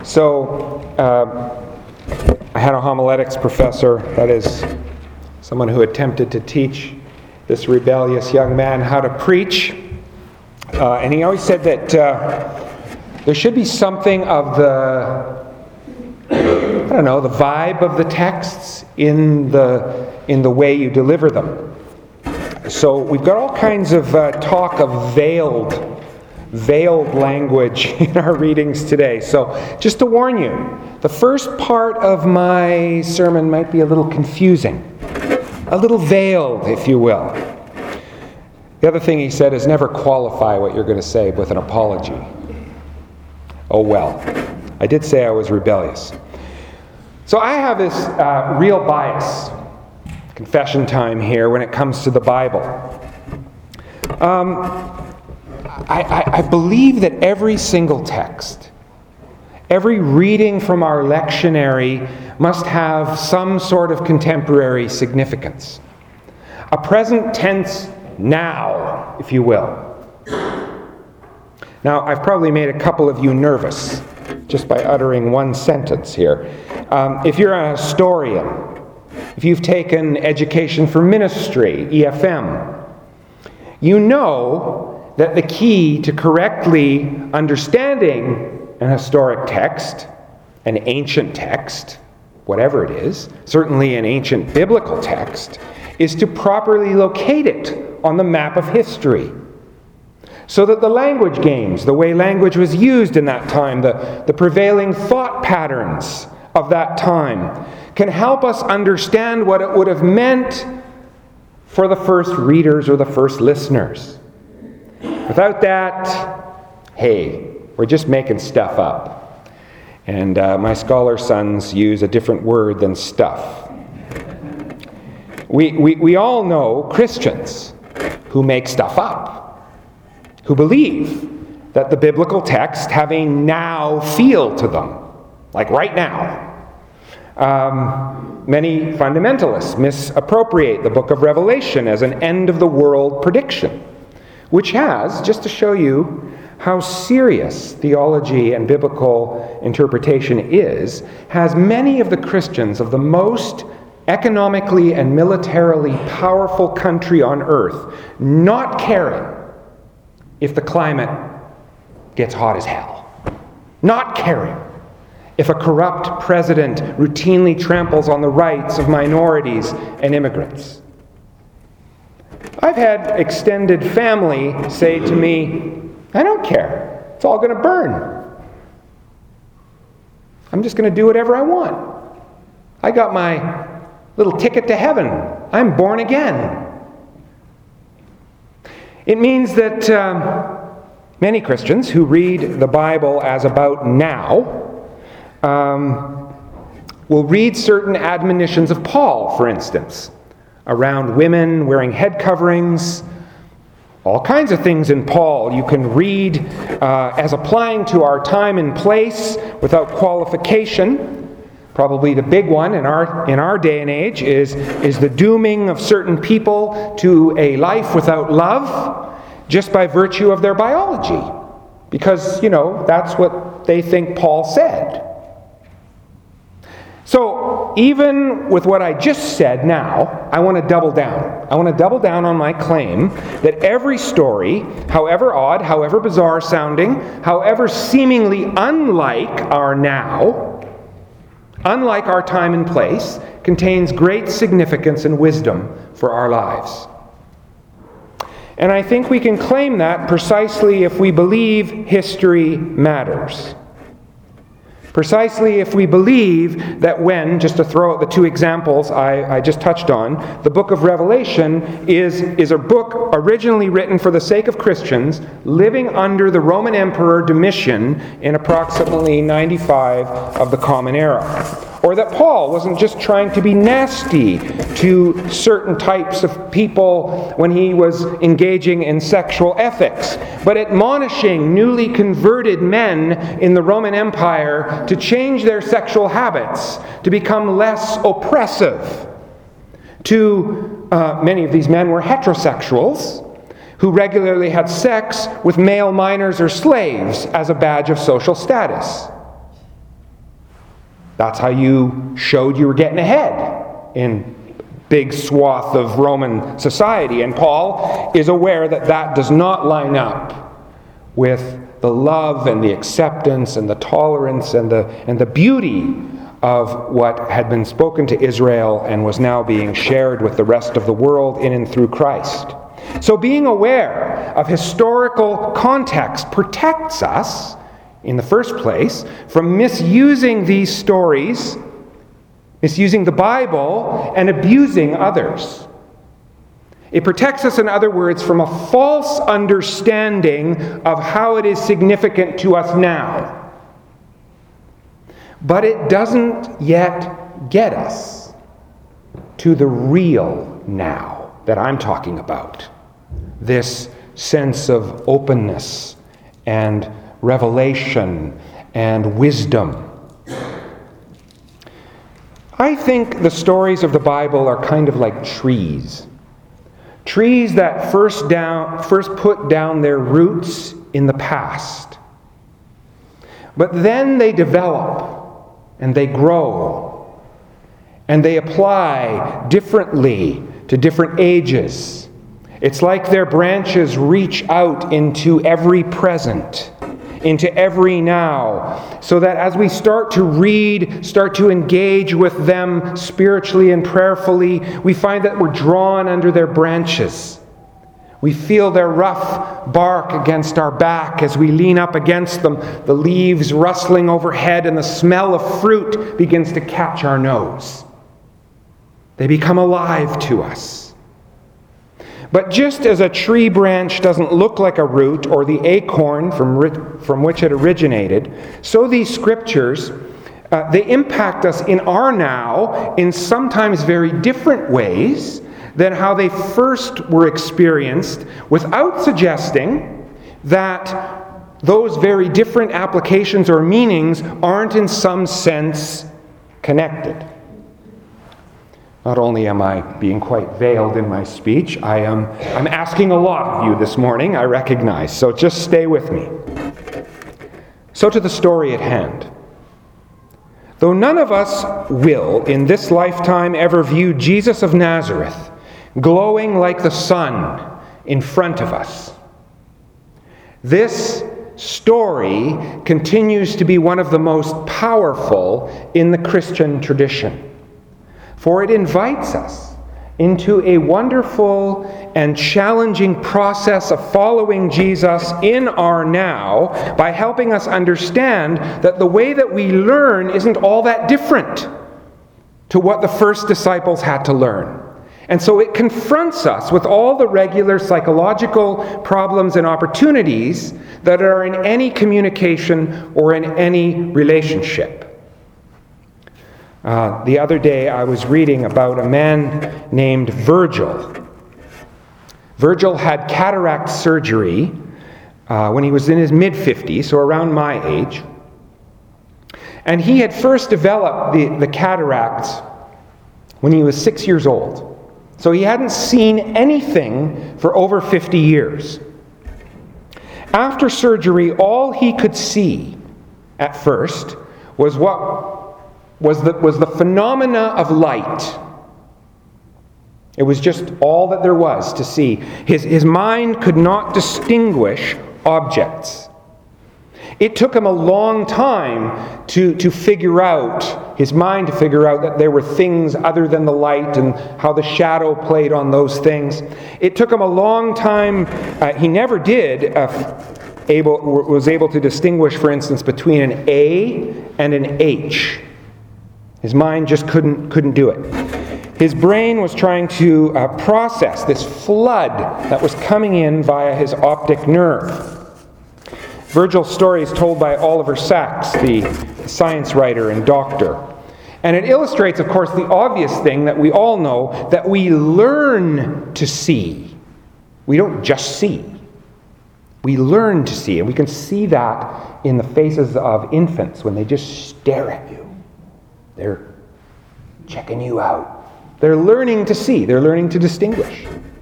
I had a homiletics professor, that is, someone who attempted to teach this rebellious young man how to preach. And he always said that there should be something of the vibe of the texts in the way you deliver them. So we've got all kinds of talk of veiled language in our readings today. So just to warn you, the first part of my sermon might be a little confusing, a little veiled, if you will. The other thing he said is never qualify what you're going to say with an apology. Oh well, I did say I was rebellious. So I have this real bias, confession time here, when it comes to the Bible. I believe that every single text, every reading from our lectionary must have some sort of contemporary significance. A present tense now, if you will. Now, I've probably made a couple of you nervous just by uttering one sentence here. If you're a historian, if you've taken Education for Ministry, EFM, you know that the key to correctly understanding an historic text, an ancient text, whatever it is, certainly an ancient biblical text, is to properly locate it on the map of history. So that the language games, the way language was used in that time, the prevailing thought patterns of that time, can help us understand what it would have meant for the first readers or the first listeners. Without that, hey, we're just making stuff up. And my scholar sons use a different word than stuff. We all know Christians who make stuff up, who believe that the biblical texts have a now feel to them, like right now. Many fundamentalists misappropriate the book of Revelation as an end-of-the-world prediction, which has, just to show you how serious theology and biblical interpretation is, has many of the Christians of the most economically and militarily powerful country on earth not caring if the climate gets hot as hell. Not caring if a corrupt president routinely tramples on the rights of minorities and immigrants. I've had extended family say to me, I don't care. It's all going to burn. I'm just going to do whatever I want. I got my little ticket to heaven. I'm born again. It means that many Christians who read the Bible as about now will read certain admonitions of Paul, for instance, around women wearing head coverings, all kinds of things in Paul you can read as applying to our time and place without qualification. Probably the big one in our day and age is the dooming of certain people to a life without love just by virtue of their biology. Because, that's what they think Paul said. So, even with what I just said now, I want to double down. I want to double down on my claim that every story, however odd, however bizarre sounding, however seemingly unlike our now, unlike our time and place, contains great significance and wisdom for our lives. And I think we can claim that precisely if we believe history matters. Precisely if we believe that when, just to throw out the two examples I just touched on, the book of Revelation is a book originally written for the sake of Christians living under the Roman Emperor Domitian in approximately 95 of the Common Era. Or that Paul wasn't just trying to be nasty to certain types of people when he was engaging in sexual ethics, but admonishing newly converted men in the Roman Empire to change their sexual habits, to become less oppressive. Many of these men were heterosexuals who regularly had sex with male minors or slaves as a badge of social status. That's how you showed you were getting ahead in big swath of Roman society. And Paul is aware that that does not line up with the love and the acceptance and the tolerance and the beauty of what had been spoken to Israel and was now being shared with the rest of the world in and through Christ. So being aware of historical context protects us, in the first place, from misusing these stories, misusing the Bible, and abusing others. It protects us, in other words, from a false understanding of how it is significant to us now. But it doesn't yet get us to the real now that I'm talking about. This sense of openness and revelation and wisdom. I think the stories of the Bible are kind of like trees. Trees that first put down their roots in the past. But then they develop and they grow and they apply differently to different ages. It's like their branches reach out into every present, into every now, so that as we start to read, start to engage with them spiritually and prayerfully, we find that we're drawn under their branches. We feel their rough bark against our back as we lean up against them, the leaves rustling overhead, and the smell of fruit begins to catch our nose. They become alive to us. But just as a tree branch doesn't look like a root or the acorn from which it originated, so these scriptures, they impact us in our now in sometimes very different ways than how they first were experienced, without suggesting that those very different applications or meanings aren't in some sense connected. Not only am I being quite veiled in my speech, I'm asking a lot of you this morning, I recognize, so just stay with me. So to the story at hand. Though none of us will, in this lifetime, ever view Jesus of Nazareth glowing like the sun in front of us, this story continues to be one of the most powerful in the Christian tradition. For it invites us into a wonderful and challenging process of following Jesus in our now by helping us understand that the way that we learn isn't all that different to what the first disciples had to learn. And so it confronts us with all the regular psychological problems and opportunities that are in any communication or in any relationship. The other day I was reading about a man named Virgil. Virgil had cataract surgery when he was in his mid-50s, so around my age. And he had first developed the cataracts when he was 6 years old. So he hadn't seen anything for over 50 years. After surgery, all he could see at first was the phenomena of light. It was just all that there was to see. His mind could not distinguish objects. It took him a long time to figure out, his mind to figure out that there were things other than the light and how the shadow played on those things. It took him a long time. He never was able to distinguish, for instance, between an A and an H. His mind just couldn't do it. His brain was trying to process this flood that was coming in via his optic nerve. Virgil's story is told by Oliver Sacks, the science writer and doctor. And it illustrates, of course, the obvious thing that we all know, that we learn to see. We don't just see. We learn to see. And we can see that in the faces of infants when they just stare at you. They're checking you out. They're learning to see. They're learning to distinguish.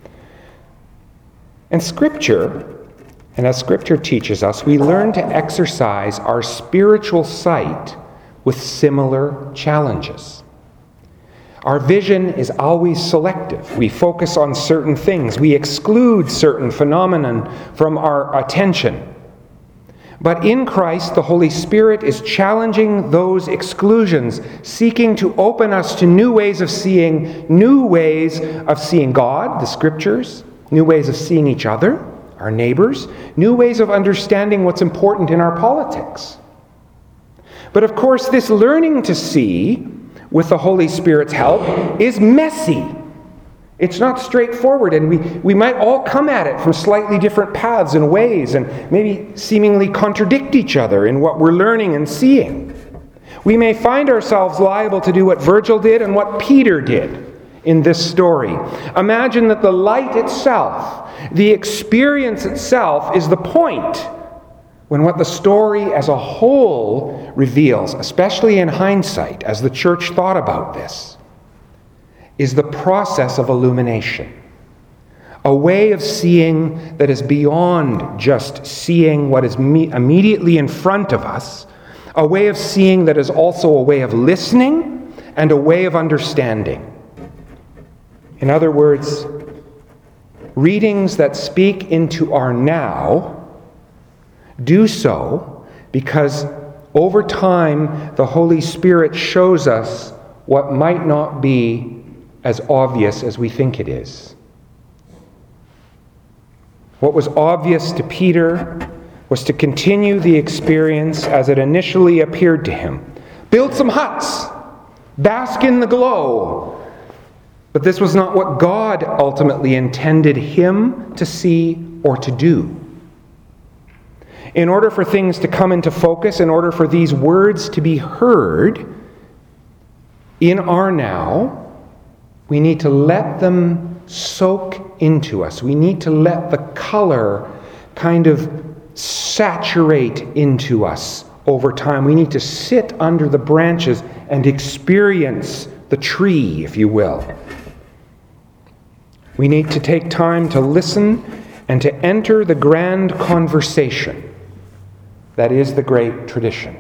And Scripture, and as Scripture teaches us, we learn to exercise our spiritual sight with similar challenges. Our vision is always selective. We focus on certain things. We exclude certain phenomena from our attention. But in Christ, the Holy Spirit is challenging those exclusions, seeking to open us to new ways of seeing God, the Scriptures, new ways of seeing each other, our neighbors, new ways of understanding what's important in our politics. But of course, this learning to see, with the Holy Spirit's help, is messy. It's not straightforward, and we might all come at it from slightly different paths and ways, and maybe seemingly contradict each other in what we're learning and seeing. We may find ourselves liable to do what Virgil did and what Peter did in this story. Imagine that the light itself, the experience itself, is the point, when what the story as a whole reveals, especially in hindsight, as the church thought about this, is the process of illumination. A way of seeing that is beyond just seeing what is immediately in front of us. A way of seeing that is also a way of listening and a way of understanding. In other words, readings that speak into our now do so because over time the Holy Spirit shows us what might not be as obvious as we think it is. What was obvious to Peter was to continue the experience as it initially appeared to him. Build some huts, bask in the glow. But this was not what God ultimately intended him to see or to do. In order for things to come into focus, in order for these words to be heard in our now, we need to let them soak into us. We need to let the color kind of saturate into us over time. We need to sit under the branches and experience the tree, if you will. We need to take time to listen and to enter the grand conversation that is the great tradition.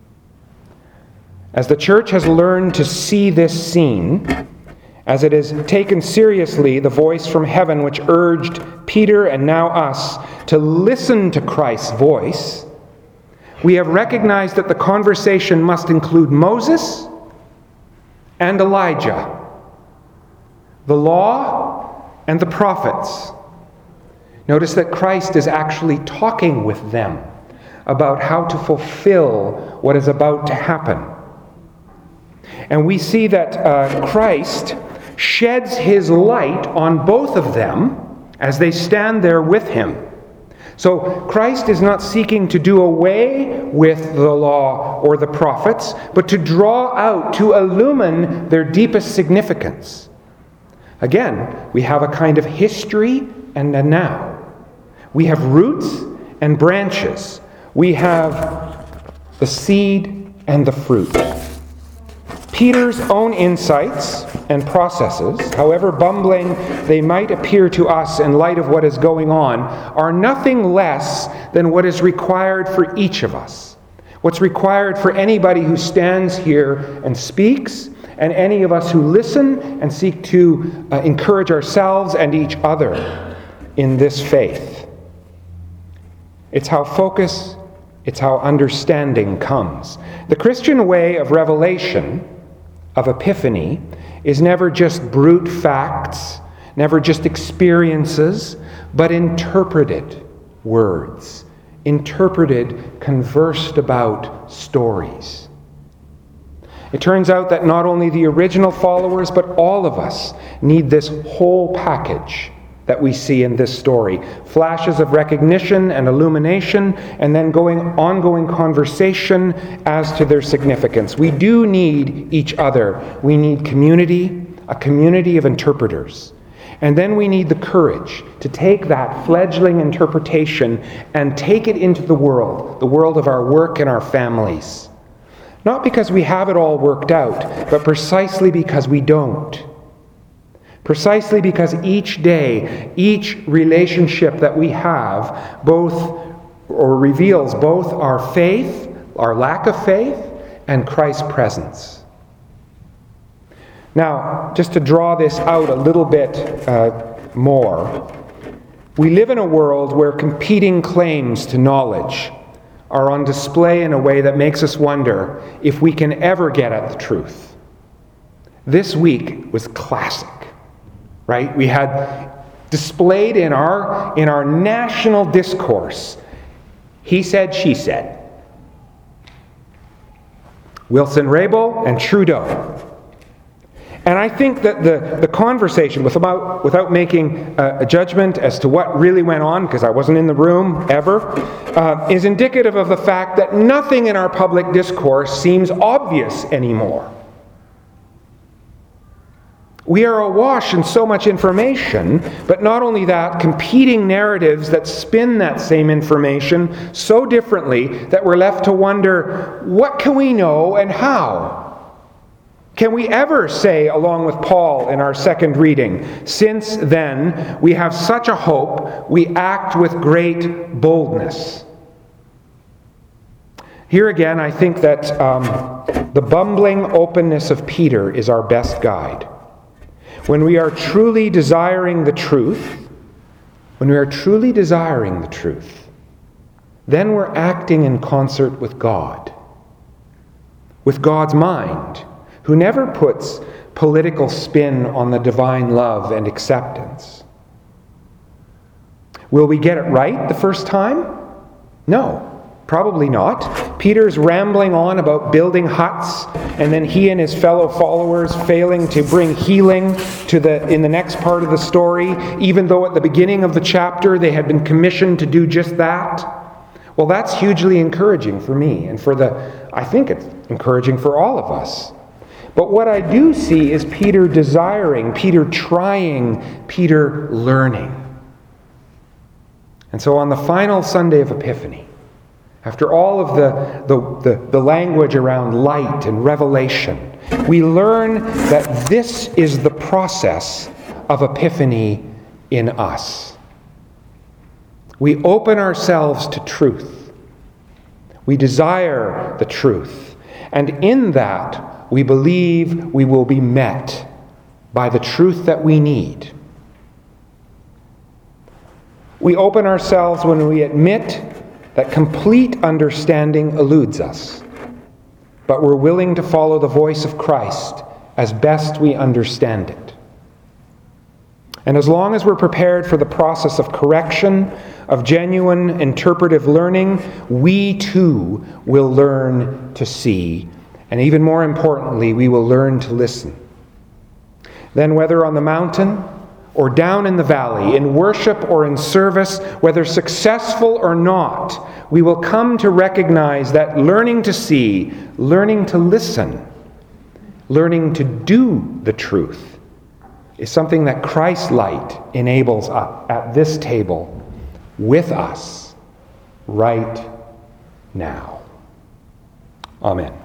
As the church has learned to see this scene, as it has taken seriously the voice from heaven which urged Peter and now us to listen to Christ's voice, we have recognized that the conversation must include Moses and Elijah, the law and the prophets. Notice that Christ is actually talking with them about how to fulfill what is about to happen. And we see that Christ sheds his light on both of them as they stand there with him. So Christ is not seeking to do away with the law or the prophets, but to draw out, to illumine their deepest significance. Again, we have a kind of history and a now. We have roots and branches. We have the seed and the fruit. Peter's own insights and processes, however bumbling they might appear to us in light of what is going on, are nothing less than what is required for each of us. What's required for anybody who stands here and speaks, and any of us who listen and seek to encourage ourselves and each other in this faith. It's how focus, it's how understanding comes. The Christian way of revelation, of epiphany, is never just brute facts, never just experiences, but interpreted words, interpreted, conversed about stories. It turns out that not only the original followers, but all of us need this whole package that we see in this story. Flashes of recognition and illumination, and then ongoing conversation as to their significance. We do need each other. We need community, a community of interpreters. And then we need the courage to take that fledgling interpretation and take it into the world of our work and our families. Not because we have it all worked out, but precisely because we don't. Precisely because each day, each relationship that we have reveals both our faith, our lack of faith, and Christ's presence. Now, just to draw this out a little bit more, we live in a world where competing claims to knowledge are on display in a way that makes us wonder if we can ever get at the truth. This week was classic, right? We had displayed in our national discourse, he said, she said. Wilson Raybould and Trudeau. And I think that the conversation, without making a judgment as to what really went on, because I wasn't in the room ever, is indicative of the fact that nothing in our public discourse seems obvious anymore. We are awash in so much information, but not only that, competing narratives that spin that same information so differently that we're left to wonder, what can we know and how? Can we ever say, along with Paul in our second reading, since then we have such a hope, we act with great boldness? Here again, I think that the bumbling openness of Peter is our best guide. When we are truly desiring the truth, then we're acting in concert with God, with God's mind, who never puts political spin on the divine love and acceptance. Will we get it right the first time? No, probably not. Peter's rambling on about building huts, and then he and his fellow followers failing to bring healing in the next part of the story, even though at the beginning of the chapter they had been commissioned to do just that. Well, that's hugely encouraging for me, and I think it's encouraging for all of us. But what I do see is Peter desiring, Peter trying, Peter learning. And so on the final Sunday of Epiphany, after all of the language around light and revelation, we learn that this is the process of Epiphany in us. We open ourselves to truth. We desire the truth. And in that, we believe we will be met by the truth that we need. We open ourselves when we admit that complete understanding eludes us, but we're willing to follow the voice of Christ as best we understand it. And as long as we're prepared for the process of correction, of genuine interpretive learning, we too will learn to see. And even more importantly, we will learn to listen. Then whether on the mountain or down in the valley, in worship or in service, whether successful or not, we will come to recognize that learning to see, learning to listen, learning to do the truth is something that Christ's light enables us at this table with us right now. Amen.